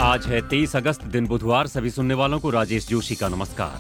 आज है 23 अगस्त, दिन बुधवार। सभी सुनने वालों को राजेश जोशी का नमस्कार।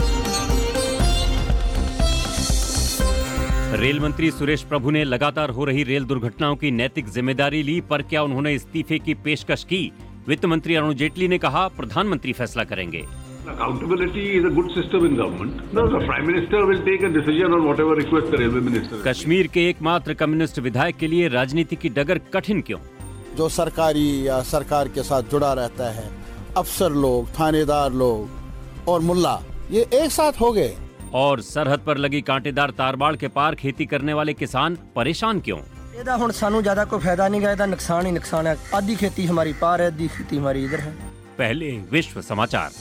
रेल मंत्री सुरेश प्रभु ने लगातार हो रही रेल दुर्घटनाओं की नैतिक जिम्मेदारी ली, पर क्या उन्होंने इस्तीफे की पेशकश की? वित्त मंत्री अरुण जेटली ने कहा, प्रधानमंत्री फैसला करेंगे। Accountability is a good system in government. No, the Prime Minister will take a decision on whatever request the Railway Minister. Kashmir के एकमात्र कम्युनिस्ट विधायक के लिए राजनीति की डगर कठिन क्यों? जो सरकारी या सरकार के साथ जुड़ा रहता है, अफसर लोग, थानेदार लोग और मुल्ला, ये एक साथ हो गए। और सरहद पर लगी कांटेदार तारबाड़ के पार खेती करने वाले किसान परेशान क्यों? ਇਹਦਾ ਹੁਣ ਸਾਨੂੰ ਜ਼ਿਆਦਾ ਕੋਈ ਫਾਇਦਾ ਨਹੀਂ ਗਾ, ਇਹਦਾ ਨੁਕਸਾਨ ਹੀ ਨੁਕਸਾਨ है। आधी खेती हमारी पार है, आधी खेती हमारी इधर है। पहले विश्व समाचार।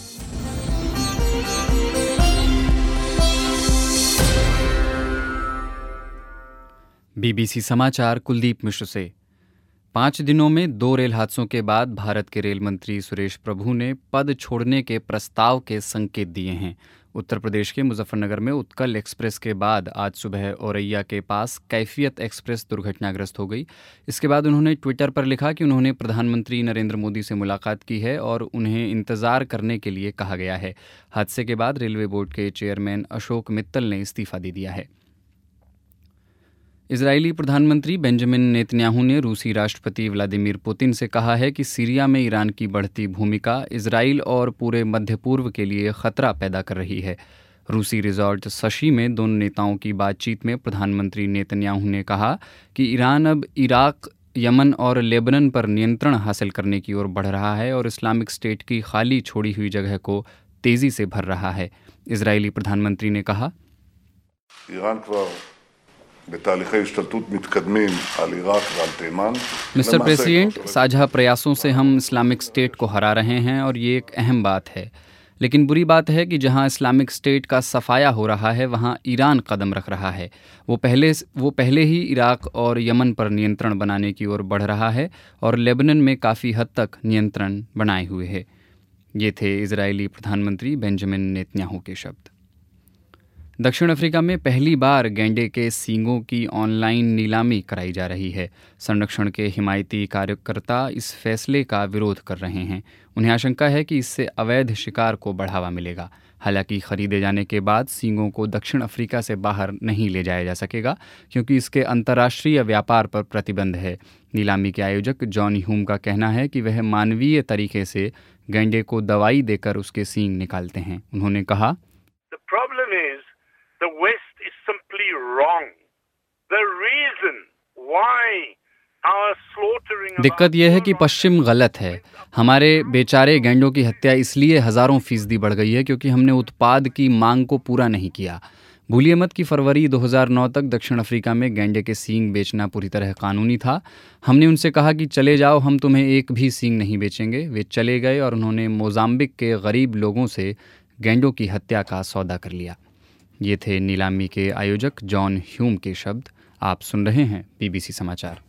बीबीसी समाचार कुलदीप मिश्र से। 5 दिनों में 2 रेल हादसों के बाद भारत के रेल मंत्री सुरेश प्रभु ने पद छोड़ने के प्रस्ताव के संकेत दिए हैं। उत्तर प्रदेश के मुजफ्फरनगर में उत्कल एक्सप्रेस के बाद आज सुबह औरैया के पास कैफियत एक्सप्रेस दुर्घटनाग्रस्त हो गई। इसके बाद उन्होंने ट्विटर पर लिखा कि उन्होंने प्रधानमंत्री नरेंद्र मोदी से मुलाकात की है और उन्हें इंतजार करने के लिए कहा गया है। हादसे के बाद रेलवे बोर्ड के चेयरमैन अशोक मित्तल ने इस्तीफा दे दिया है। इजरायली प्रधानमंत्री बेंजामिन नेतन्याहू ने रूसी राष्ट्रपति व्लादिमीर पुतिन से कहा है कि सीरिया में ईरान की बढ़ती भूमिका इजराइल और पूरे मध्य पूर्व के लिए खतरा पैदा कर रही है। रूसी रिजॉर्ट सशी में दोनों नेताओं की बातचीत में प्रधानमंत्री नेतन्याहू ने कहा कि ईरान अब इराक, यमन और लेबनन पर नियंत्रण हासिल करने की ओर बढ़ रहा है और इस्लामिक स्टेट की खाली छोड़ी हुई जगह को तेजी से भर रहा है। इजरायली प्रधानमंत्री ने कहा, ईरान मिस्टर प्रेसिडेंट, साझा प्रयासों से हम इस्लामिक स्टेट को हरा रहे हैं और ये एक अहम बात है। लेकिन बुरी बात है कि जहां इस्लामिक स्टेट का सफाया हो रहा है वहां ईरान कदम रख रहा है। वो पहले ही इराक और यमन पर नियंत्रण बनाने की ओर बढ़ रहा है और लेबनन में काफ़ी हद तक नियंत्रण बनाए हुए है। ये थे इजरायली प्रधानमंत्री बेंजामिन नेतन्याहू के शब्द। दक्षिण अफ्रीका में पहली बार गैंडे के सींगों की ऑनलाइन नीलामी कराई जा रही है। संरक्षण के हिमायती कार्यकर्ता इस फैसले का विरोध कर रहे हैं। उन्हें आशंका है कि इससे अवैध शिकार को बढ़ावा मिलेगा। हालांकि खरीदे जाने के बाद सींगों को दक्षिण अफ्रीका से बाहर नहीं ले जाया जा सकेगा क्योंकि इसके अंतर्राष्ट्रीय व्यापार पर प्रतिबंध है। नीलामी के आयोजक जॉन ह्यूम का कहना है कि वह मानवीय तरीके से गैंडे को दवाई देकर उसके सींग निकालते हैं। उन्होंने कहा, The West is simply wrong. The reason why our slaughtering दिक्कत यह है कि पश्चिम गलत है। हमारे बेचारे गैंडों की हत्या इसलिए हज़ारों फीसदी बढ़ गई है क्योंकि हमने उत्पाद की मांग को पूरा नहीं किया। भूलिए मत कि फरवरी 2009 तक दक्षिण अफ्रीका में गैंडे के सींग बेचना पूरी तरह कानूनी था। हमने उनसे कहा कि चले जाओ, हम तुम्हें एक भी सींग नहीं बेचेंगे। वे चले गए और उन्होंने मोजाम्बिक के गरीब लोगों से गैंडों की हत्या का सौदा कर लिया। ये थे नीलामी के आयोजक जॉन ह्यूम के शब्द। आप सुन रहे हैं बीबीसी समाचार।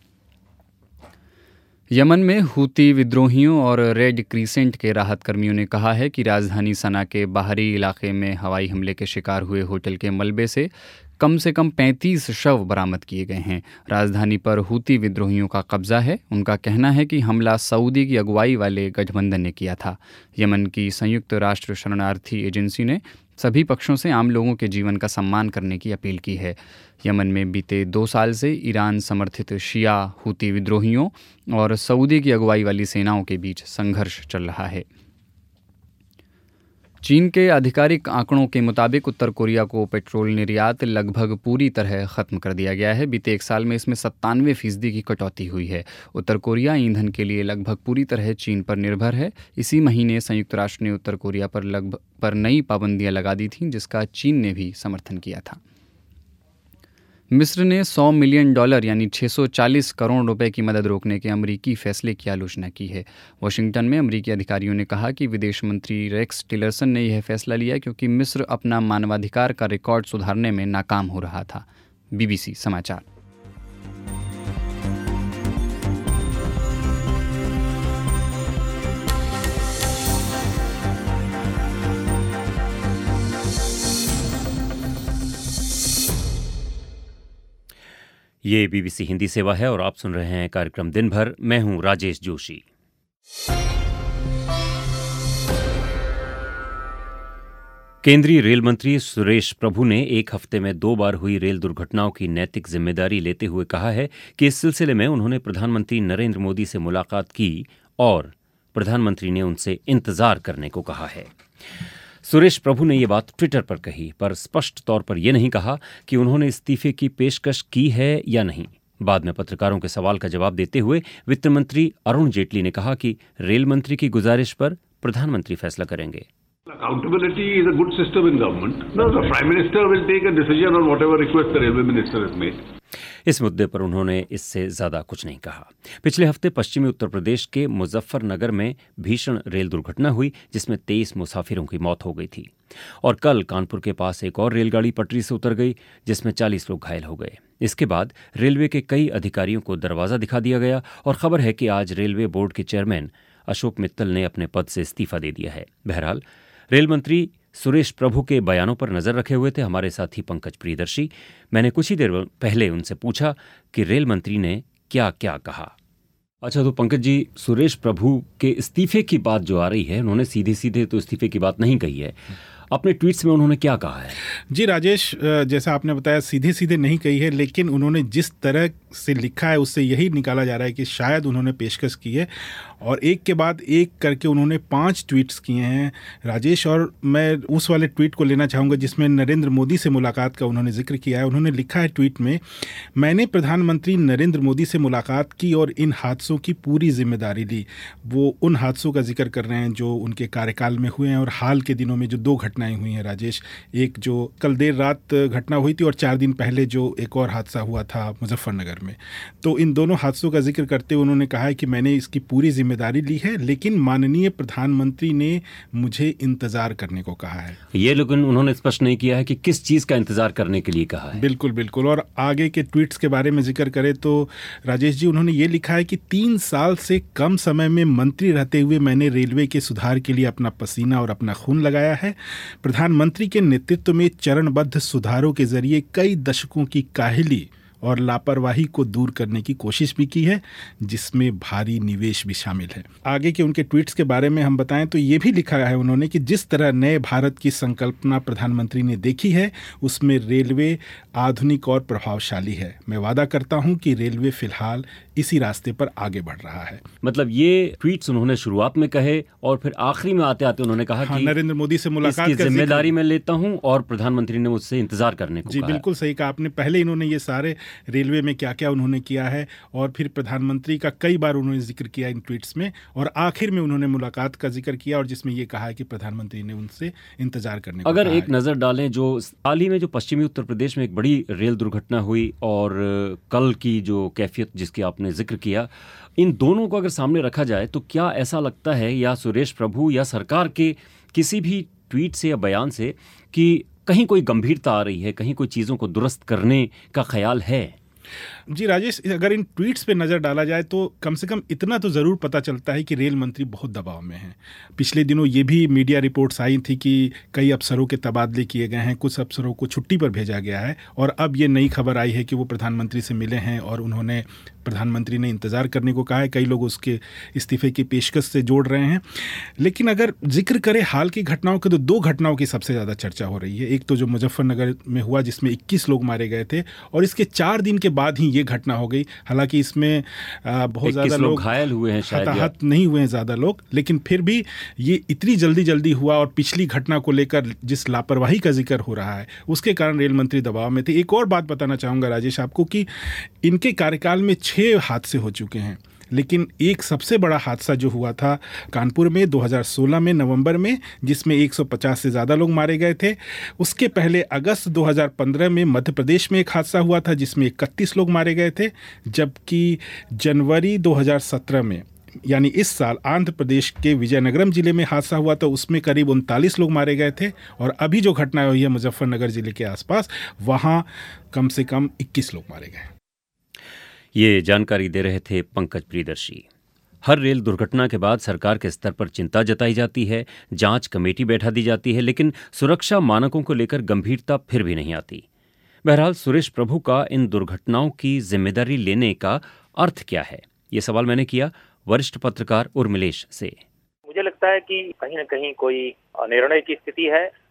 यमन में हूती विद्रोहियों और रेड क्रीसेंट के राहत कर्मियों ने कहा है कि राजधानी सना के बाहरी इलाके में हवाई हमले के शिकार हुए होटल के मलबे से कम 35 शव बरामद किए गए हैं। राजधानी पर हूती विद्रोहियों का कब्जा है। उनका कहना है कि हमला सऊदी की अगुवाई वाले गठबंधन ने किया था। यमन की संयुक्त राष्ट्र शरणार्थी एजेंसी ने सभी पक्षों से आम लोगों के जीवन का सम्मान करने की अपील की है। यमन में बीते 2 साल से ईरान समर्थित शिया हूती विद्रोहियों और सऊदी की अगुवाई वाली सेनाओं के बीच संघर्ष चल रहा है। चीन के आधिकारिक आंकड़ों के मुताबिक उत्तर कोरिया को पेट्रोल निर्यात लगभग पूरी तरह ख़त्म कर दिया गया है। बीते 1 साल में इसमें 97% की कटौती हुई है। उत्तर कोरिया ईंधन के लिए लगभग पूरी तरह चीन पर निर्भर है। इसी महीने संयुक्त राष्ट्र ने उत्तर कोरिया पर नई पाबंदियां लगा दी थीं, जिसका चीन ने भी समर्थन किया था। मिस्र ने $100 मिलियन यानी 640 करोड़ रुपए की मदद रोकने के अमरीकी फैसले की आलोचना की है। वाशिंगटन में अमरीकी अधिकारियों ने कहा कि विदेश मंत्री रेक्स टिलरसन ने यह फैसला लिया क्योंकि मिस्र अपना मानवाधिकार का रिकॉर्ड सुधारने में नाकाम हो रहा था। बीबीसी समाचार। ये बीबीसी हिंदी सेवा है और आप सुन रहे हैं कार्यक्रम दिन भर। मैं हूं राजेश जोशी। केंद्रीय रेल मंत्री सुरेश प्रभु ने एक हफ्ते में 2 बार हुई रेल दुर्घटनाओं की नैतिक जिम्मेदारी लेते हुए कहा है कि इस सिलसिले में उन्होंने प्रधानमंत्री नरेंद्र मोदी से मुलाकात की और प्रधानमंत्री ने उनसे इंतजार करने को कहा है। सुरेश प्रभु ने ये बात ट्विटर पर कही, पर स्पष्ट तौर पर यह नहीं कहा कि उन्होंने इस्तीफे की पेशकश की है या नहीं। बाद में पत्रकारों के सवाल का जवाब देते हुए वित्त मंत्री अरुण जेटली ने कहा कि रेल मंत्री की गुजारिश पर प्रधानमंत्री फैसला करेंगे। Accountability is a good system in government. No, the Prime Minister will take a decision on whatever request the Railway Minister has made. इस मुद्दे पर उन्होंने इससे ज्यादा कुछ नहीं कहा। पिछले हफ्ते पश्चिमी उत्तर प्रदेश के मुजफ्फरनगर में भीषण रेल दुर्घटना हुई जिसमें 23 मुसाफिरों की मौत हो गई थी और कल कानपुर के पास एक और रेलगाड़ी पटरी से उतर गई जिसमें 40 लोग घायल हो गए। इसके बाद रेलवे के कई अधिकारियों को दरवाजा दिखा दिया गया और खबर है कि आज रेलवे बोर्ड के चेयरमैन अशोक मित्तल ने अपने पद से इस्तीफा दे दिया है। बहरहाल रेल मंत्री सुरेश प्रभु के बयानों पर नजर रखे हुए थे हमारे साथी पंकज प्रियदर्शी। मैंने कुछ ही देर पहले उनसे पूछा कि रेल मंत्री ने क्या क्या कहा। अच्छा, तो पंकज जी, सुरेश प्रभु के इस्तीफे की बात जो आ रही है, उन्होंने सीधे सीधे तो इस्तीफे की बात नहीं कही है। अपने ट्वीट्स में उन्होंने क्या कहा है? जी राजेश, जैसा आपने बताया सीधे सीधे नहीं कही है, लेकिन उन्होंने जिस तरह से लिखा है उससे यही निकाला जा रहा है कि शायद उन्होंने पेशकश की है और एक के बाद एक करके उन्होंने 5 ट्वीट्स किए हैं राजेश। और मैं उस वाले ट्वीट को लेना चाहूँगा जिसमें नरेंद्र मोदी से मुलाकात का उन्होंने जिक्र किया है। उन्होंने लिखा है ट्वीट में, मैंने प्रधानमंत्री नरेंद्र मोदी से मुलाकात की और इन हादसों की पूरी जिम्मेदारी ली। वो उन हादसों का जिक्र कर रहे हैं जो उनके कार्यकाल में हुए हैं और हाल के दिनों में जो 2 घटनाएं हुई हैं राजेश। एक जो कल देर रात घटना हुई थी और 4 दिन पहले जो एक और हादसा हुआ था मुजफ्फरनगर में। तो इन दोनों हादसों का जिक्र करते हुए उन्होंने कहा है कि मैंने इसकी पूरी जिम्मेदारी ली है, लेकिन माननीय प्रधानमंत्री ने मुझे इंतजार करने को कहा है। ये लेकिन उन्होंने स्पष्ट नहीं किया है कि किस चीज़ का इंतजार करने के लिए कहा है। बिल्कुल बिल्कुल। और आगे के ट्वीट्स के बारे में जिक्र करें तो राजेश जी, उन्होंने ये लिखा है कि 3 साल से कम समय में मंत्री रहते हुए मैंने रेलवे के सुधार के लिए अपना पसीना और अपना खून लगाया है। प्रधानमंत्री के नेतृत्व में चरणबद्ध सुधारों के जरिए कई दशकों की काहली और लापरवाही को दूर करने की कोशिश भी की है, जिसमें भारी निवेश भी शामिल है। आगे के उनके ट्वीट्स के बारे में हम बताएं तो ये भी लिखा है उन्होंने कि जिस तरह नए भारत की संकल्पना प्रधानमंत्री ने देखी है उसमें रेलवे आधुनिक और प्रभावशाली है। मैं वादा करता हूं कि रेलवे फिलहाल इसी रास्ते पर आगे बढ़ रहा है। मतलब ये ट्वीट्स उन्होंने शुरुआत में कहे और फिर आखिरी में आते आते उन्होंने कहा कि नरेंद्र मोदी से मुलाकात की जिम्मेदारी मैं लेता हूं और प्रधानमंत्री ने मुझसे इंतजार करने को कहा। जी बिल्कुल सही कहा आपने। पहले इन्होंने ये सारे रेलवे में क्या क्या उन्होंने किया है और फिर प्रधानमंत्री का कई बार उन्होंने जिक्र किया इन ट्वीट्स में और आखिर में उन्होंने मुलाकात का जिक्र किया और जिसमें ये कहा है कि प्रधानमंत्री ने उनसे इंतजार करने को अगर कहा एक है। नज़र डालें जो हाल ही में जो पश्चिमी उत्तर प्रदेश में एक बड़ी रेल दुर्घटना हुई और कल की जो कैफियत जिसकी आपने जिक्र किया, इन दोनों को अगर सामने रखा जाए तो क्या ऐसा लगता है या सुरेश प्रभु या सरकार के किसी भी ट्वीट से या बयान से कि कहीं कोई गंभीरता आ रही है, कहीं कोई चीज़ों को दुरुस्त करने का ख्याल है? जी राजेश, अगर इन ट्वीट्स पे नज़र डाला जाए तो कम से कम इतना तो ज़रूर पता चलता है कि रेल मंत्री बहुत दबाव में हैं। पिछले दिनों ये भी मीडिया रिपोर्ट्स आई थी कि कई अफसरों के तबादले किए गए हैं, कुछ अफसरों को छुट्टी पर भेजा गया है और अब ये नई खबर आई है कि वो प्रधानमंत्री से मिले हैं और उन्होंने प्रधानमंत्री ने इंतज़ार करने को कहा है। कई लोग उसके इस्तीफे की पेशकश से जोड़ रहे हैं। लेकिन अगर जिक्र करें हाल की घटनाओं के तो 2 घटनाओं की सबसे ज़्यादा चर्चा हो रही है। एक तो जो मुजफ्फरनगर में हुआ जिसमें 21 लोग मारे गए थे और इसके 4 दिन के बाद ही ये घटना हो गई। हालांकि इसमें बहुत ज़्यादा लोग घायल हुए हैं, शायद हताहत नहीं हुए हैं ज़्यादा लोग, लेकिन फिर भी ये इतनी जल्दी हुआ और पिछली घटना को लेकर जिस लापरवाही का जिक्र हो रहा है उसके कारण रेल मंत्री दबाव में थे। एक और बात बताना चाहूँगा राजेश आपको कि इनके कार्यकाल में 6 हादसे हो चुके हैं, लेकिन एक सबसे बड़ा हादसा जो हुआ था कानपुर में 2016 में नवंबर में, जिसमें 150 से ज़्यादा लोग मारे गए थे। उसके पहले अगस्त 2015 में मध्य प्रदेश में एक हादसा हुआ था जिसमें 31 लोग मारे गए थे, जबकि जनवरी 2017 में यानी इस साल आंध्र प्रदेश के विजयनगरम जिले में हादसा हुआ तो उसमें करीब 39 लोग मारे गए थे और अभी जो घटना हुई है मुजफ्फरनगर जिले के आसपास वहाँ कम से कम 21 लोग मारे गए। ये जानकारी दे रहे थे पंकज प्रियदर्शी। हर रेल दुर्घटना के बाद सरकार के स्तर पर चिंता जताई जाती है, जांच कमेटी बैठा दी जाती है, लेकिन सुरक्षा मानकों को लेकर गंभीरता फिर भी नहीं आती। बहरहाल सुरेश प्रभु का इन दुर्घटनाओं की जिम्मेदारी लेने का अर्थ क्या है, ये सवाल मैंने किया वरिष्ठ पत्रकार उर्मिलेश से। मुझे लगता है कि कहीं न कहीं कोई निर्णय की स्थिति है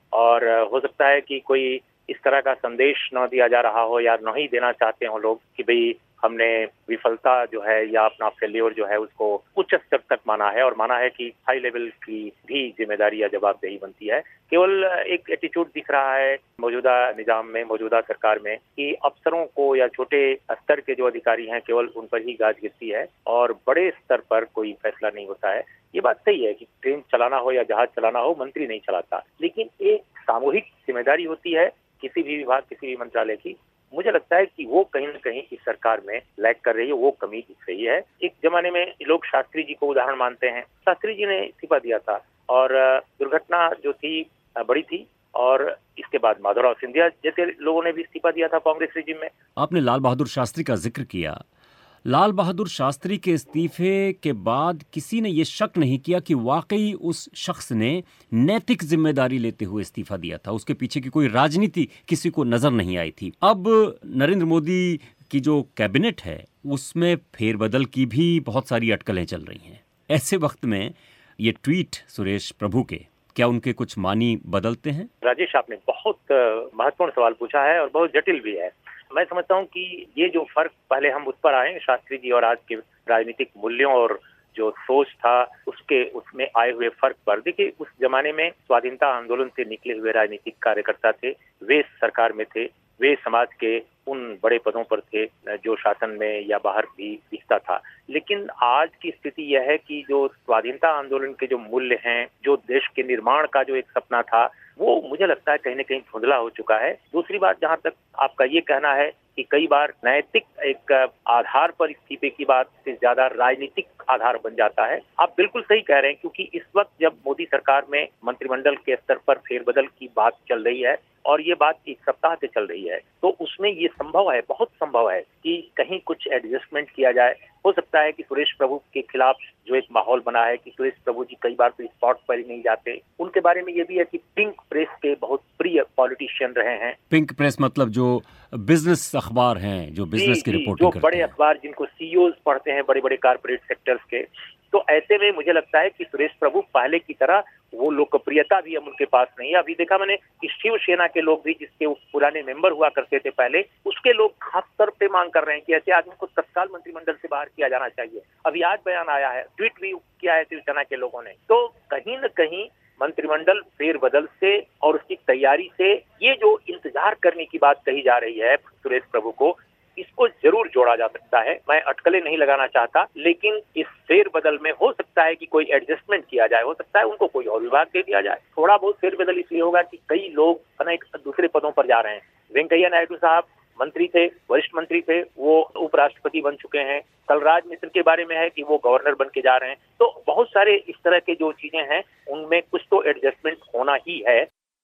और हो सकता है कि कोई इस तरह का संदेश न दिया जा रहा हो या नहीं देना चाहते हो लोग कि भाई हमने विफलता जो है या अपना फेल्योर जो है उसको उच्च स्तर तक माना है और माना है कि हाई लेवल की भी जिम्मेदारी या जवाबदेही बनती है। केवल एक एटीट्यूड दिख रहा है मौजूदा निजाम में, मौजूदा सरकार में, कि अफसरों को या छोटे स्तर के जो अधिकारी हैं केवल उन पर ही गाज गिरती है और बड़े स्तर पर कोई फैसला नहीं होता है। ये बात सही है कि ट्रेन चलाना हो या जहाज चलाना हो मंत्री नहीं चलाता, लेकिन एक सामूहिक जिम्मेदारी होती है किसी भी विभाग, किसी भी मंत्रालय की। मुझे लगता है कि वो कहीं न कहीं इस सरकार में लैग कर रही है, वो कमी दिख रही है। एक जमाने में लोग शास्त्री जी को उदाहरण मानते हैं। शास्त्री जी ने इस्तीफा दिया था और दुर्घटना जो थी बड़ी थी और इसके बाद माधवराव सिंधिया जैसे लोगों ने भी इस्तीफा दिया था कांग्रेस रेजिम में। आपने लाल बहादुर शास्त्री का जिक्र किया। लाल बहादुर शास्त्री के इस्तीफे के बाद किसी ने ये शक नहीं किया कि वाकई उस शख्स ने नैतिक जिम्मेदारी लेते हुए इस्तीफा दिया था। उसके पीछे की कोई राजनीति किसी को नजर नहीं आई थी। अब नरेंद्र मोदी की जो कैबिनेट है उसमें फेरबदल की भी बहुत सारी अटकलें चल रही हैं। ऐसे वक्त में ये ट्वीट सुरेश प्रभु के, क्या उनके कुछ मानी बदलते हैं? राजेश, आपने बहुत महत्वपूर्ण सवाल पूछा है और बहुत जटिल भी है। मैं समझता हूँ कि ये जो फर्क, पहले हम उस पर आए शास्त्री जी और आज के राजनीतिक मूल्यों और जो सोच था उसमें आए हुए फर्क पर। देखिए, उस जमाने में स्वाधीनता आंदोलन से निकले हुए राजनीतिक कार्यकर्ता थे, वे सरकार में थे, वे समाज के उन बड़े पदों पर थे जो शासन में या बाहर भी दिखता था। लेकिन आज की स्थिति यह है कि जो स्वाधीनता आंदोलन के जो मूल्य हैं, जो देश के निर्माण का जो एक सपना था, वो मुझे लगता है कहीं न कहीं धुंधला हो चुका है। दूसरी बात, जहां तक आपका ये कहना है कि कई बार नैतिक एक आधार पर इस्तीफे की बात से ज्यादा राजनीतिक आधार बन जाता है, आप बिल्कुल सही कह रहे हैं, क्योंकि इस वक्त जब मोदी सरकार में मंत्रिमंडल के स्तर पर फेरबदल की बात चल रही है और ये बात एक सप्ताह से चल रही है, तो उसमें ये संभव है, बहुत संभव है कि कहीं कुछ एडजस्टमेंट किया जाए। हो सकता है कि सुरेश प्रभु के खिलाफ जो एक माहौल बना है कि सुरेश प्रभु जी कई बार तो स्पॉट पर ही नहीं जाते, उनके बारे में ये भी है कि पिंक प्रेस के बहुत प्रिय पॉलिटिशियन रहे हैं। पिंक प्रेस मतलब जो बिजनेस अखबार हैं, जो बिजनेस की रिपोर्टिंग करते हैं, जो बड़े अखबार जिनको सीईओज पढ़ते हैं बड़े बड़े कारपोरेट सेक्टर्स के। तो ऐसे में मुझे लगता है कि सुरेश प्रभु पहले की तरह वो लोकप्रियता भी अब उनके पास नहीं है। अभी देखा मैंने कि शिवसेना के लोग भी, जिसके पुराने मेंबर हुआ करते थे पहले, उसके लोग खास तौर पे मांग कर रहे हैं कि ऐसे आदमी को तत्काल मंत्रिमंडल से बाहर किया जाना चाहिए। अभी आज बयान आया है, ट्वीट भी किया है शिवसेना के लोगों ने। तो कहीं न कहीं मंत्रिमंडल फेरबदल से और उसकी तैयारी से ये जो इंतजार करने की बात कही जा रही है सुरेश प्रभु को, इसको जरूर जोड़ा जा सकता है। मैं अटकलें नहीं लगाना चाहता, लेकिन इस फेरबदल में हो सकता है कि कोई एडजस्टमेंट किया जाए, हो सकता है उनको कोई और विभाग दे दिया जाए। थोड़ा बहुत फेरबदल इसलिए होगा कि कई लोग अनेक दूसरे पदों पर जा रहे हैं। वेंकैया नायडू साहब मंत्री थे, वरिष्ठ मंत्री थे, वो उपराष्ट्रपति बन चुके हैं। कलराज मिश्र के बारे में है कि वो गवर्नर बन के जा रहे हैं। तो बहुत सारे इस तरह के जो चीजें हैं उनमें कुछ तो एडजस्टमेंट होना ही है।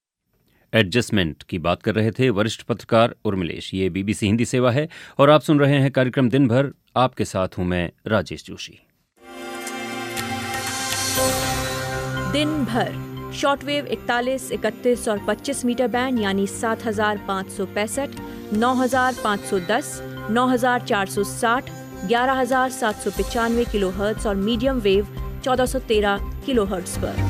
एडजस्टमेंट की बात कर रहे थे वरिष्ठ पत्रकार उर्मिलेश। ये बीबीसी हिंदी सेवा है और आप सुन रहे हैं कार्यक्रम दिन भर। आपके साथ हूं मैं राजेश जोशी। दिन भर शॉर्टवेव 41, 31 और 25 मीटर बैंड यानी 7565, 9510, 9460, 11795 किलोहर्ट्ज और मीडियम वेव 1413 किलोहर्ट्ज पर।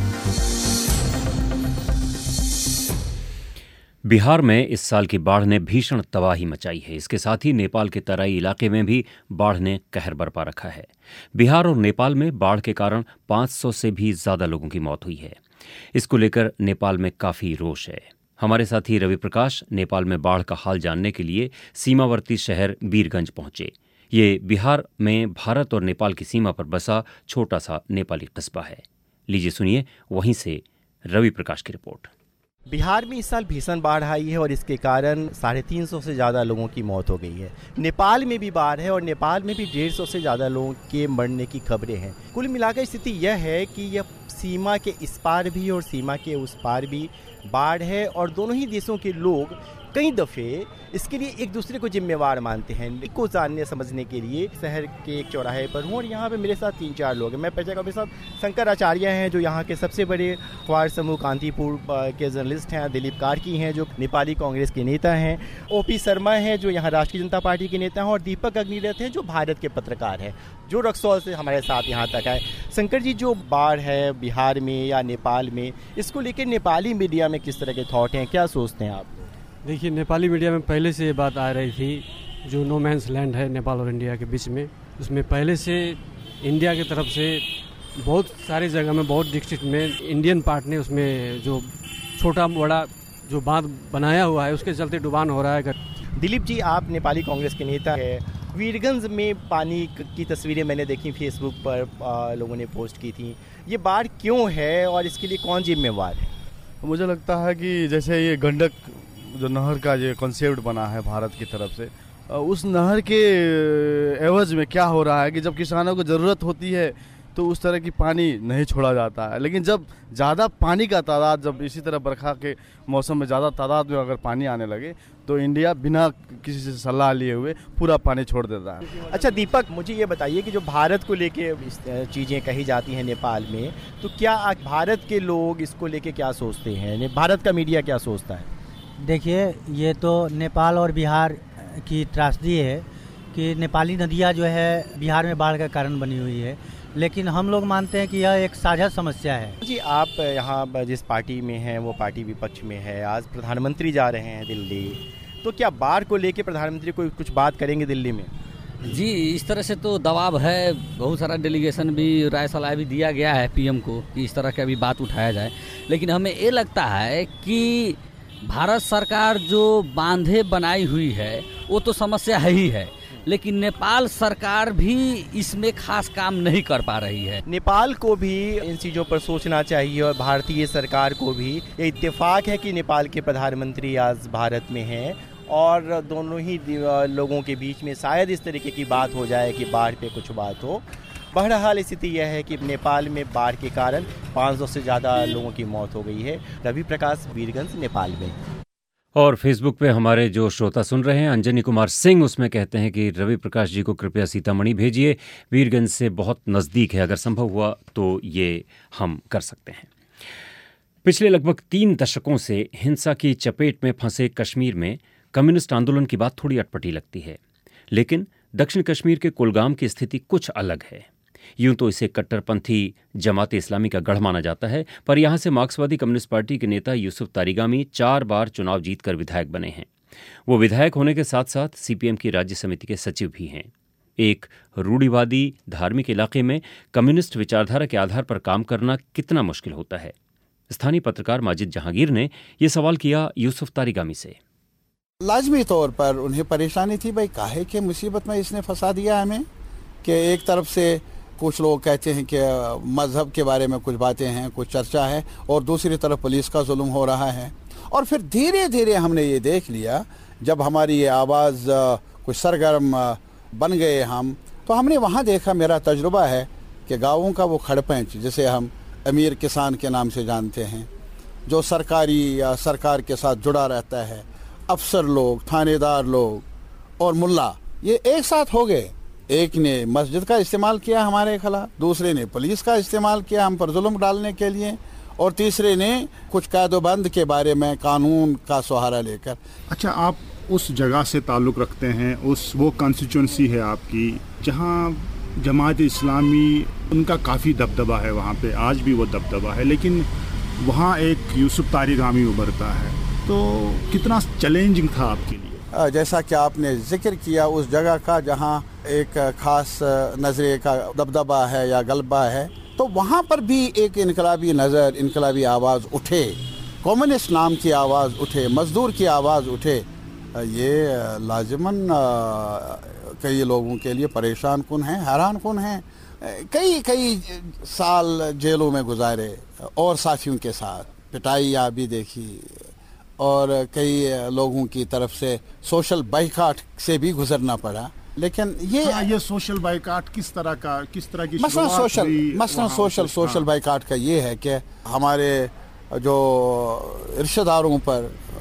बिहार में इस साल की बाढ़ ने भीषण तबाही मचाई है। इसके साथ ही नेपाल के तराई इलाके में भी बाढ़ ने कहर बरपा रखा है। बिहार और नेपाल में बाढ़ के कारण 500 से भी ज्यादा लोगों की मौत हुई है। इसको लेकर नेपाल में काफी रोष है। हमारे साथी रवि प्रकाश नेपाल में बाढ़ का हाल जानने के लिए सीमावर्ती शहर वीरगंज पहुंचे। ये बिहार में भारत और नेपाल की सीमा पर बसा छोटा सा नेपाली कस्बा है। लीजिए सुनिए वहीं से रवि प्रकाश की रिपोर्ट। बिहार में इस साल भीषण बाढ़ आई है और इसके कारण 350 से ज़्यादा लोगों की मौत हो गई है। नेपाल में भी बाढ़ है और नेपाल में भी 150 से ज़्यादा लोगों के मरने की खबरें हैं। कुल मिलाकर स्थिति यह है कि यह सीमा के इस पार भी और सीमा के उस पार भी बाढ़ है और दोनों ही देशों के लोग कई दफ़े इसके लिए एक दूसरे को जिम्मेवार मानते हैं। को जानने समझने के लिए शहर के एक चौराहे पर हूँ और यहाँ पे मेरे साथ 3-4 लोग हैं। मैं परिचय का मेरे साथ शंकर आचार्य हैं जो यहाँ के सबसे बड़े अखबार समूह कांतिपुर के जर्नलिस्ट हैं, दिलीप कार्की हैं जो नेपाली कांग्रेस के नेता हैं, ओपी शर्मा हैं जो यहाँ राष्ट्रीय जनता पार्टी के नेता हैं, और दीपक अग्निरथ हैं जो भारत के पत्रकार हैं जो रक्सौल से हमारे साथ यहाँ तक आए। शंकर जी, जो बाढ़ है बिहार में या नेपाल में, इसको लेकर नेपाली मीडिया में किस तरह के थॉट हैं, क्या सोचते हैं आप? देखिए, नेपाली मीडिया में पहले से ये बात आ रही थी, जो नो मैंस लैंड है नेपाल और इंडिया के बीच में, उसमें पहले से इंडिया की तरफ से बहुत सारी जगह में, बहुत डिस्ट्रिक्ट में इंडियन पार्ट ने उसमें जो छोटा बड़ा जो बांध बनाया हुआ है उसके चलते डुबान हो रहा है। दिलीप जी, आप नेपाली कांग्रेस के नेता है। वीरगंज में पानी की तस्वीरें मैंने देखी फेसबुक पर, लोगों ने पोस्ट की थी। ये बाढ़ क्यों है और इसके लिए कौन जिम्मेवार है? मुझे लगता है कि जैसे ये गंडक जो नहर का जो कॉन्सेप्ट बना है भारत की तरफ से, उस नहर के एवज में क्या हो रहा है कि जब किसानों को ज़रूरत होती है तो उस तरह की पानी नहीं छोड़ा जाता है, लेकिन जब ज़्यादा पानी का तादाद, जब इसी तरह बरखा के मौसम में ज़्यादा तादाद में अगर पानी आने लगे तो इंडिया बिना किसी से सलाह लिए हुए पूरा पानी छोड़ देता है। अच्छा दीपक, मुझे ये बताइए कि जो भारत को लेके चीज़ें कही जाती हैं नेपाल में, तो क्या भारत के लोग इसको लेके क्या सोचते हैं, भारत का मीडिया क्या सोचता है? देखिए, ये तो नेपाल और बिहार की त्रासदी है कि नेपाली नदियाँ जो है बिहार में बाढ़ का कारण बनी हुई है, लेकिन हम लोग मानते हैं कि यह एक साझा समस्या है। जी, आप यहाँ जिस पार्टी में हैं वो पार्टी विपक्ष में है। आज प्रधानमंत्री जा रहे हैं दिल्ली, तो क्या बाढ़ को लेके प्रधानमंत्री कोई कुछ बात करेंगे दिल्ली में? जी, इस तरह से तो दबाव है, बहुत सारा डेलीगेशन भी, राय सलाह भी दिया गया है पीएम को कि इस तरह की अभी बात उठाया जाए, लेकिन हमें ये लगता है कि भारत सरकार जो बांधे बनाई हुई है वो तो समस्या है ही है, लेकिन नेपाल सरकार भी इसमें खास काम नहीं कर पा रही है। नेपाल को भी इन चीज़ों पर सोचना चाहिए और भारतीय सरकार को भी। ये इत्तेफाक है कि नेपाल के प्रधानमंत्री आज भारत में हैं और दोनों ही लोगों के बीच में शायद इस तरीके की बात हो जाए कि बाढ़ पे कुछ बात हो। बहरहाल स्थिति यह है कि नेपाल में बाढ़ के कारण 500 से ज़्यादा लोगों की मौत हो गई है। रवि प्रकाश, वीरगंज, नेपाल में। और फेसबुक पे हमारे जो श्रोता सुन रहे हैं, अंजनी कुमार सिंह, उसमें कहते हैं कि रवि प्रकाश जी को कृपया सीतामढ़ी भेजिए, वीरगंज से बहुत नज़दीक है, अगर संभव हुआ तो ये हम कर सकते हैं। पिछले लगभग 3 दशकों से हिंसा की चपेट में फंसे कश्मीर में कम्युनिस्ट आंदोलन की बात थोड़ी अटपटी लगती है, लेकिन दक्षिण कश्मीर के कुलगाम की स्थिति कुछ अलग है। यूं तो इसे कट्टरपंथी जमात इस्लामी का गढ़ माना जाता है, पर यहां से मार्क्सवादी कम्युनिस्ट पार्टी के नेता यूसुफ तारिगामी 4 बार चुनाव जीतकर विधायक बने हैं। वो विधायक होने के साथ साथ सीपीएम की राज्य समिति के सचिव भी हैं। एक रूढ़िवादी धार्मिक इलाके में कम्युनिस्ट विचारधारा के आधार पर काम करना कितना मुश्किल होता है। स्थानीय पत्रकार माजिद जहांगीर ने यह सवाल किया यूसुफ तारिगामी से। लाजमी तौर पर उन्हें परेशानी थी, भाई काहे के मुसीबत में इसने फंसा दिया हमें, कि एक तरफ से कुछ लोग कहते हैं कि मज़हब के बारे में कुछ बातें हैं, कुछ चर्चा है, और दूसरी तरफ पुलिस का जुल्म हो रहा है। और फिर धीरे धीरे हमने ये देख लिया, जब हमारी ये आवाज़ कुछ सरगर्म बन गए हम, तो हमने वहाँ देखा, मेरा तजुर्बा है कि गाँवों का वो खड़पैंच जिसे हम अमीर किसान के नाम से जानते हैं, जो सरकारी या सरकार के साथ जुड़ा रहता है, अफसर लोग, थानेदार लोग और मुल्ला, ये एक साथ हो गए। एक ने मस्जिद का इस्तेमाल किया हमारे खिलाफ, दूसरे ने पुलिस का इस्तेमाल किया हम पर जुल्म डालने के लिए, और तीसरे ने कुछ कायदोबंद के बारे में कानून का सहारा लेकर। अच्छा, आप उस जगह से ताल्लुक़ रखते हैं, वो कॉन्स्टिट्यूंसी है आपकी जहां जमात इस्लामी, उनका काफ़ी दबदबा है वहां पे, आज भी वो दबदबा है, लेकिन वहां एक यूसुफ तारिगामी उभरता है, तो कितना चैलेंजिंग था आपके लिए? जैसा कि आपने जिक्र किया उस जगह का जहां एक ख़ास नज़रिए का दबदबा है या गलबा है, तो वहाँ पर भी एक इनकलाबी नज़र, इनकलाबी आवाज़ उठे, कम्युनिस्ट नाम की आवाज़ उठे, मज़दूर की आवाज़ उठे, ये लाजिमन कई लोगों के लिए परेशान कुन हैं, हैरान कुन हैं। कई साल जेलों में गुजारे और साथियों के साथ पिटाइयाँ भी देखी, और कई लोगों की तरफ से सोशल बाइकाट से भी गुजरना पड़ा। लेकिन ये सोशल बाइकाट किस तरह की मसलन सोशल बाइकाट का ये है कि हमारे जो रिश्तेदारों पर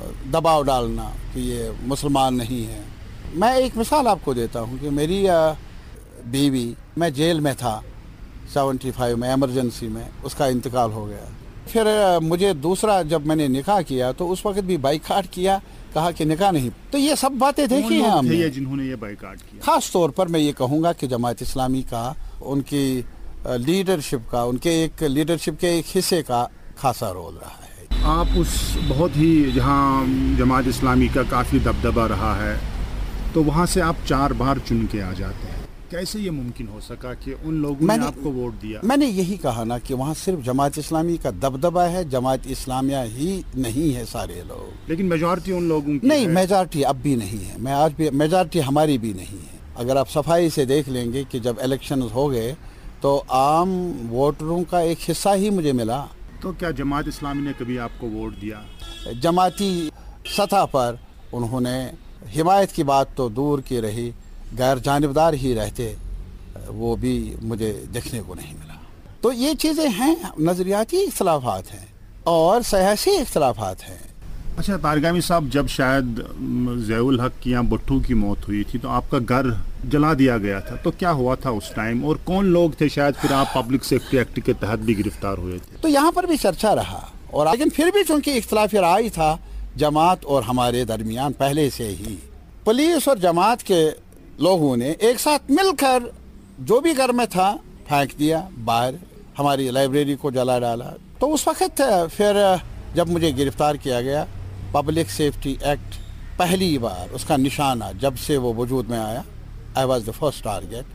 दबाव डालना कि ये मुसलमान नहीं है। मैं एक मिसाल आपको देता हूँ कि मेरी बीवी, मैं जेल में था 75 में, एमरजेंसी में, उसका इंतकाल हो गया। फिर मुझे दूसरा जब मैंने निकाह किया तो उस वक्त भी बाइकाट किया, कहा कि निकाह नहीं। तो ये सब बातें देखी हैं हमने जिन्होंने ये बाइकाट किया। खास तौर पर मैं ये कहूँगा कि जमात इस्लामी का, उनकी लीडरशिप का, उनके एक लीडरशिप के एक हिस्से का खासा रोल रहा है। आप उस बहुत ही जहाँ जमात इस्लामी का काफ़ी दबदबा रहा है, तो वहाँ से आप 4 बार चुन के आ जाते हैं। कैसे ये मुमकिन हो सका कि उन लोगों ने आपको वोट दिया? मैंने यही कहा ना कि वहाँ सिर्फ जमात इस्लामी का दबदबा है, जमात इस्लामिया ही नहीं है सारे लोग। लेकिन मेजॉरिटी उन लोगों की नहीं, मेजॉरिटी अब भी नहीं है। मैं आज भी मेजॉरिटी हमारी भी नहीं है। अगर आप सफाई से देख लेंगे कि जब इलेक्शन हो गए तो आम वोटरों का एक हिस्सा ही मुझे मिला। तो क्या जमात इस्लामी ने कभी आपको वोट दिया? जमाती सतह पर उन्होंने हिमायत की बात तो दूर की रही, गैर जानिबदार ही रहते, वो भी मुझे देखने को नहीं मिला। तो ये चीज़ें हैं, नज़रियाती इख्तलाफात हैं और सियासी इख्तलाफात हैं। अच्छा तारगामी साहब, जब शायद ज़ियाउल हक की या भुट्टो की मौत हुई थी तो आपका घर जला दिया गया था, तो क्या हुआ था उस टाइम और कौन लोग थे? शायद फिर आप पब्लिक सेफ्टी एक्ट के तहत भी गिरफ्तार हुए थे। तो यहाँ पर भी चर्चा रहा, और लेकिन फिर भी चूँकि इख्तलाफ राय था जमात और हमारे दरमियान पहले से ही, पुलिस और जमात के लोगों ने एक साथ मिलकर जो भी घर में था फेंक दिया बाहर, हमारी लाइब्रेरी को जला डाला। तो उस वक्त फिर जब मुझे गिरफ्तार किया गया, पब्लिक सेफ्टी एक्ट पहली बार उसका निशाना जब से वो वजूद में आया, I was the first target.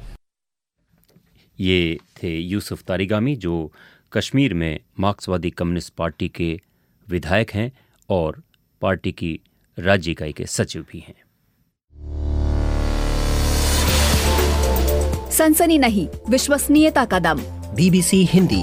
ये थे यूसुफ तारिगामी, जो कश्मीर में मार्क्सवादी कम्युनिस्ट पार्टी के विधायक हैं और पार्टी की राज्य इकाई के सचिव भी हैं। सनसनी नहीं, विश्वसनीयता का दम। BBC हिंदी।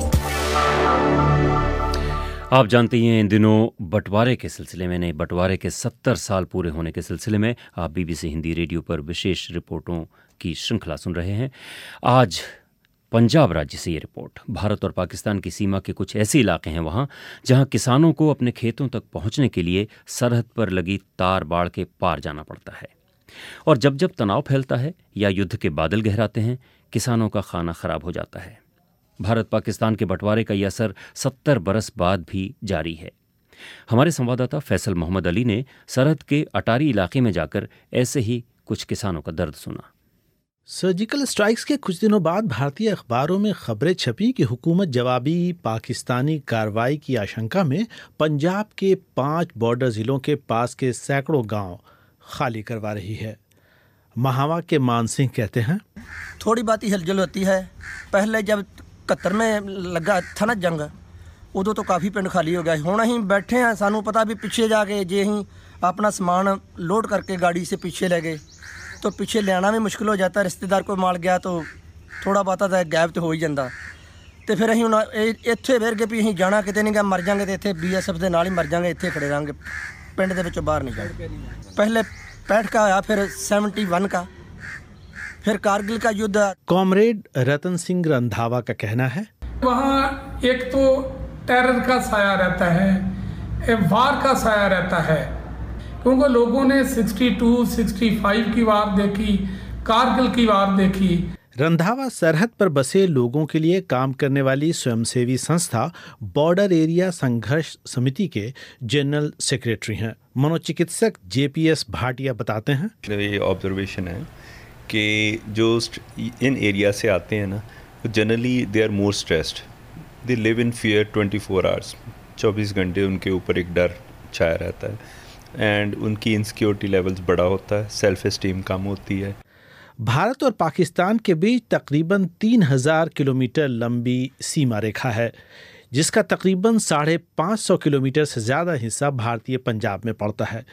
आप जानते हैं इन दिनों बंटवारे के सिलसिले में, बंटवारे के 70 साल पूरे होने के सिलसिले में आप BBC हिंदी रेडियो पर विशेष रिपोर्टों की श्रृंखला सुन रहे हैं। आज पंजाब राज्य से ये रिपोर्ट। भारत और पाकिस्तान की सीमा के कुछ ऐसे इलाके हैं वहाँ जहाँ किसानों को अपने खेतों तक पहुँचने के लिए सरहद पर लगी तार बाड़ के पार जाना पड़ता है, और जब जब तनाव फैलता है या युद्ध के बादल गहराते हैं, किसानों का खाना खराब हो जाता है। भारत पाकिस्तान के बंटवारे का यह असर 70 बरस बाद भी जारी है। हमारे संवाददाता फैसल मोहम्मद अली ने सरहद के अटारी इलाके में जाकर ऐसे ही कुछ किसानों का दर्द सुना। सर्जिकल स्ट्राइक्स के कुछ दिनों बाद भारतीय अखबारों में खबरें छपी कि हुकूमत जवाबी पाकिस्तानी कार्रवाई की आशंका में पंजाब के 5 बॉर्डर जिलों के पास के सैकड़ों गांव खाली करवा रही है। महावा के मान सिंह कहते हैं, थोड़ी बात ही हलचल होती है। पहले जब 71 में लगा था ना जंग, उदों तो काफ़ी पिंड खाली हो गया। हुण ही बैठे हैं, सानू पता भी पिछे जाके जे ही अपना सामान लोड करके गाड़ी से पीछे ले गए तो पीछे लेना भी मुश्किल हो जाता। रिश्तेदार कोई माल गया तो थोड़ा बहुत तो गैप तो हो ही जाता। तो फिर अं इत्थे फिर के भी अं जाना कितने नहीं गया, मर जाएंगे तो इतने BSF के नाल ही मर जाएंगे, इतने खड़े रहेंगे, पिंड के विचों बाहर नहीं जाएंगे। पहले 65 का आया, फिर 71 का, फिर कारगिल का युद्ध। कॉमरेड रतन सिंह रंधावा का कहना है, वहाँ एक तो टेरर का साया रहता है, वार का साया रहता है, क्योंकि लोगों ने 62, 65 की वार देखी, कारगिल की वार देखी। रंधावा सरहद पर बसे लोगों के लिए काम करने वाली स्वयंसेवी संस्था बॉर्डर एरिया संघर्ष समिति के जनरल सेक्रेटरी हैं। मनोचिकित्सक JPS भाटिया बताते हैं, ये ऑब्जर्वेशन है कि जो इन एरिया से आते हैं ना, generally they are more stressed, they live in fear 24 hours, 24 घंटे उनके ऊपर एक डर छाया रहता है, एंड उनकी इनसिक्योरिटी लेवल्स बड़ा होता है, सेल्फ एस्टीम कम होती है। भारत और पाकिस्तान के बीच तकरीबन 3000 किलोमीटर लंबी सीमा रेखा है, जिसका तकरीबन 550 किलोमीटर से ज़्यादा हिस्सा भारतीय पंजाब में पड़ता है।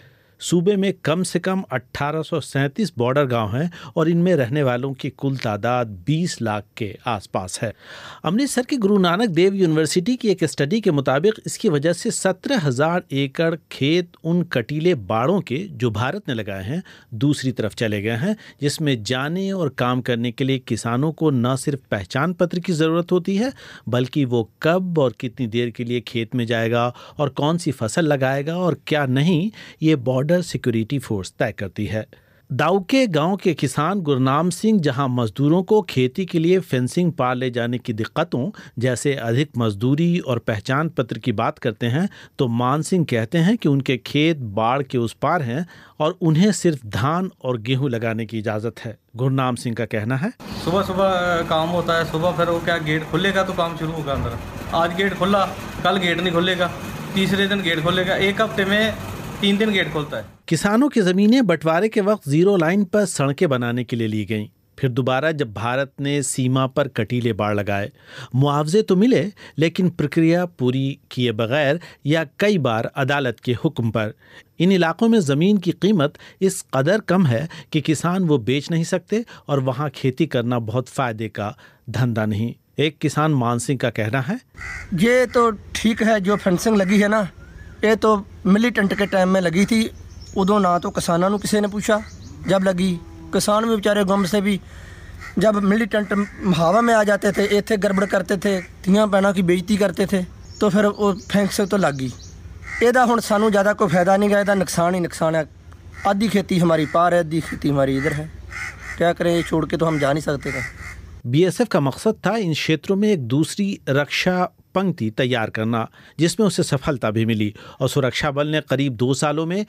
सूबे में कम से कम 1837 बॉर्डर गांव हैं और इनमें रहने वालों की कुल तादाद 20 लाख के आसपास है। अमृतसर की गुरु नानक देव यूनिवर्सिटी की एक स्टडी के मुताबिक इसकी वजह से 17,000 एकड़ खेत उन कटीले बाड़ों के जो भारत ने लगाए हैं दूसरी तरफ चले गए हैं, जिसमें जाने और काम करने के लिए किसानों को न सिर्फ पहचान पत्र की ज़रूरत होती है बल्कि वो कब और कितनी देर के लिए खेत में जाएगा और कौन सी फसल लगाएगा और क्या नहीं, ये बॉर्डर सिक्योरिटी फोर्स तय करती है। दाऊके गांव के किसान गुरनाम सिंह जहां मजदूरों को खेती के लिए फेंसिंग पार ले जाने की दिक्कतों जैसे अधिक मजदूरी और पहचान पत्र की बात करते हैं, तो मान सिंह कहते हैं कि उनके खेत बाढ़ के उस पार हैं और उन्हें सिर्फ धान और गेहूं लगाने की इजाज़त है। गुरनाम सिंह का कहना है, सुबह सुबह काम होता है, सुबह फिर वो क्या गेट खुलेगा तो काम शुरू होगा अंदर। आज गेट खुला, कल गेट नहीं खुलेगा, तीसरे दिन गेट खुलेगा, एक हफ्ते में 3 दिन गेट खुलता है। किसानों की ज़मीनें बंटवारे के वक्त जीरो लाइन पर सड़कें बनाने के लिए ली गईं। फिर दोबारा जब भारत ने सीमा पर कटीले बाड़ लगाए, मुआवजे तो मिले लेकिन प्रक्रिया पूरी किए बगैर या कई बार अदालत के हुक्म पर। इन इलाकों में ज़मीन की कीमत इस कदर कम है कि किसान वो बेच नहीं सकते और वहाँ खेती करना बहुत फ़ायदे का धंधा नहीं। एक किसान मानसिंह का कहना है, ये तो ठीक है जो फेंसिंग लगी है ना, ये तो मिलिटेंट के टाइम में लगी थी, उदों ना तो किसानों को किसी ने पूछा, जब लगी किसान भी बेचारे गम से भी जब मिलिटेंट हवा में आ जाते थे, इतने गड़बड़ करते थे, तियां बहनों की बेइज्जती करते थे, तो फिर वो फेंसिंग तो लग गई। ਇਹਦਾ ਹੁਣ ਸਾਨੂੰ ज़्यादा कोई फ़ायदा नहीं गा, ਇਹਦਾ नुकसान ही नुकसान है। आधी खेती हमारी पार है, आधी खेती हमारी इधर है, क्या करें, ये छोड़ के तो हम जा नहीं सकते थे। बीएसएफ का मकसद था इन क्षेत्रों में एक दूसरी रक्षा पंक्ति तैयार करना, जिसमें उसे सफलता भी मिली और सुरक्षा बल ने करीब 2 सालों में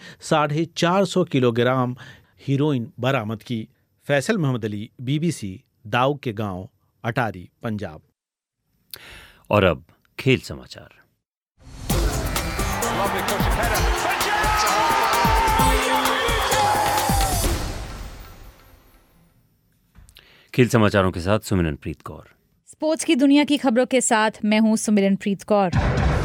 450 किलोग्राम हीरोइन बरामद की। फैसल मोहम्मद अली, BBC, दाऊ के गांव, अटारी, पंजाब। और अब खेल समाचार। खेल समाचारों के साथ सुमिरनप्रीत कौर। स्पोर्ट्स की दुनिया की खबरों के साथ मैं हूं सुमिरनप्रीत कौर।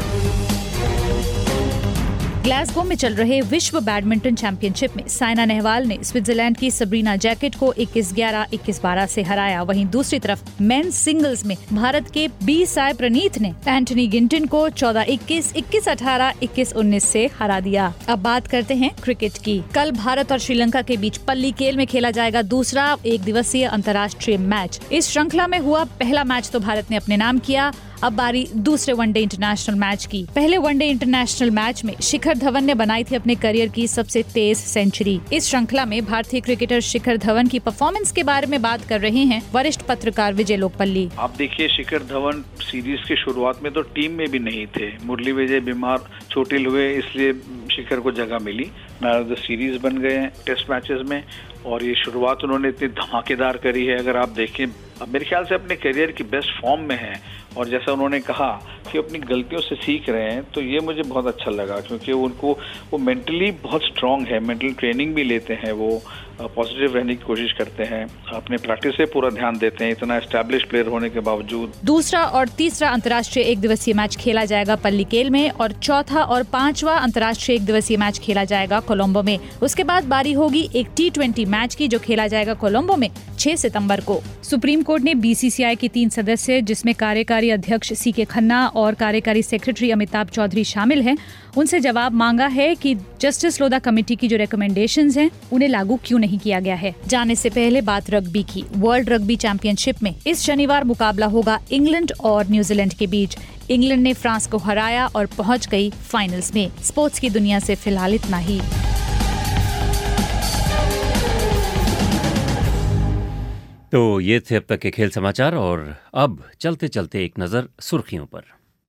ग्लासगो में चल रहे विश्व बैडमिंटन चैंपियनशिप में साइना नेहवाल ने स्विट्जरलैंड की सबरीना जैकेट को 21-11, 21-12 से हराया। वहीं दूसरी तरफ मेंस सिंगल्स में भारत के बी साई प्रणीत ने एंटनी गिंटन को 14-21, 21-18, 21-19 से हरा दिया। अब बात करते हैं क्रिकेट की। कल भारत और श्रीलंका के बीच पल्लीकेल में खेला जाएगा दूसरा 1 दिवसीय अंतर्राष्ट्रीय मैच। इस श्रृंखला में हुआ पहला मैच तो भारत ने अपने नाम किया, अब बारी दूसरे वनडे इंटरनेशनल मैच की। पहले वनडे इंटरनेशनल मैच में शिखर धवन ने बनाई थी अपने करियर की सबसे तेज सेंचुरी। इस श्रृंखला में भारतीय क्रिकेटर शिखर धवन की परफॉर्मेंस के बारे में बात कर रहे हैं वरिष्ठ पत्रकार विजय लोकपल्ली। आप देखिए, शिखर धवन सीरीज की शुरुआत में तो टीम में भी नहीं थे, मुरली विजय बीमार चोटिल हुए, इसलिए शिखर को जगह मिली। मैन ऑफ द सीरीज बन गए हैं टेस्ट मैचेस में और ये शुरुआत उन्होंने इतनी धमाकेदार करी है। अगर आप देखें, मेरे ख्याल से अपने करियर की बेस्ट फॉर्म में है और जैसा उन्होंने कहा कि अपनी गलतियों से सीख रहे हैं, तो ये मुझे बहुत अच्छा लगा क्योंकि उनको वो मेंटली बहुत स्ट्रांग है, मेंटल ट्रेनिंग भी लेते हैं, वो पॉजिटिव रहने की कोशिश करते हैं, अपने प्रैक्टिस से पूरा ध्यान देते हैं, इतना एस्टैब्लिश प्लेयर होने के बावजूद। दूसरा और तीसरा अंतर्राष्ट्रीय 1 दिवसीय मैच खेला जाएगा पल्लीकेल में और चौथा और 5वां अंतर्राष्ट्रीय 1 दिवसीय मैच खेला जाएगा कोलंबो में। उसके बाद बारी होगी एक T20 मैच की जो खेला जाएगा कोलंबो में 6 सितंबर को। सुप्रीम कोर्ट ने BCCI के 3 सदस्य जिसमें कार्यकारी अध्यक्ष CK खन्ना और कार्यकारी सेक्रेटरी अमिताभ चौधरी शामिल हैं, उनसे जवाब मांगा है कि जस्टिस लोधा कमेटी की जो रिकमेंडेशंस हैं उन्हें लागू क्यों नहीं किया गया है। जाने से पहले बात रग्बी की। वर्ल्ड रग्बी चैंपियनशिप में इस शनिवार मुकाबला होगा इंग्लैंड और न्यूजीलैंड के बीच। इंग्लैंड ने फ्रांस को हराया और पहुंच गई फाइनल्स में। स्पोर्ट्स की दुनिया से फिलहाल इतना ही। तो ये थे अब तक के खेल समाचार और अब चलते चलते एक नजर सुर्खियों पर।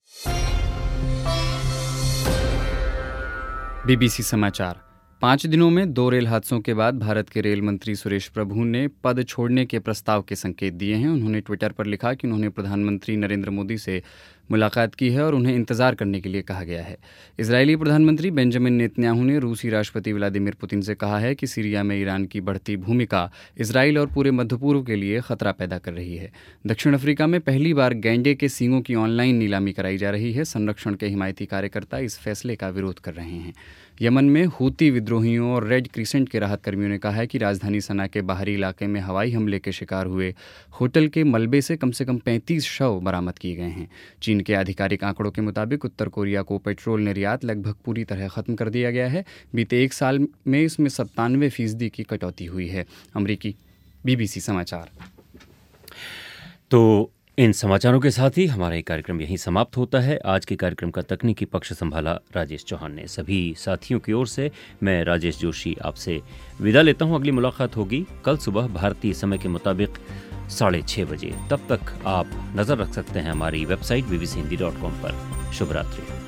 BBC समाचार। 5 दिनों में 2 रेल हादसों के बाद भारत के रेल मंत्री सुरेश प्रभु ने पद छोड़ने के प्रस्ताव के संकेत दिए हैं। उन्होंने ट्विटर पर लिखा कि उन्होंने प्रधानमंत्री नरेंद्र मोदी से मुलाकात की है और उन्हें इंतजार करने के लिए कहा गया है। इजरायली प्रधानमंत्री बेंजामिन नेतन्याहू ने रूसी राष्ट्रपति व्लादिमीर पुतिन से कहा है कि सीरिया में ईरान की बढ़ती भूमिका इजराइल और पूरे मध्य पूर्व के लिए खतरा पैदा कर रही है। दक्षिण अफ्रीका में पहली बार गैंडे के सींगों की ऑनलाइन नीलामी कराई जा रही है। संरक्षण के हिमायती कार्यकर्ता इस फैसले का विरोध कर रहे हैं। यमन में हूती विद्रोहियों और रेड क्रिसेंट के राहत कर्मियों ने कहा है कि राजधानी सना के बाहरी इलाके में हवाई हमले के शिकार हुए होटल के मलबे से कम 35 शव बरामद किए गए हैं। चीन के आधिकारिक आंकड़ों के मुताबिक उत्तर कोरिया को पेट्रोल निर्यात लगभग पूरी तरह खत्म कर दिया गया है। बीते एक साल में इसमें 97% की कटौती हुई है। अमेरिकी BBC समाचार। तो इन समाचारों के साथ ही हमारा ये कार्यक्रम यहीं समाप्त होता है। आज के कार्यक्रम का तकनीकी पक्ष संभाला राजेश चौहान ने। सभी साथियों की ओर से मैं राजेश जोशी आपसे विदा लेता हूं। अगली मुलाकात होगी कल सुबह भारतीय समय के मुताबिक 6:30 बजे। तब तक आप नज़र रख सकते हैं हमारी वेबसाइट bbchindi.com पर। शुभ रात्रि।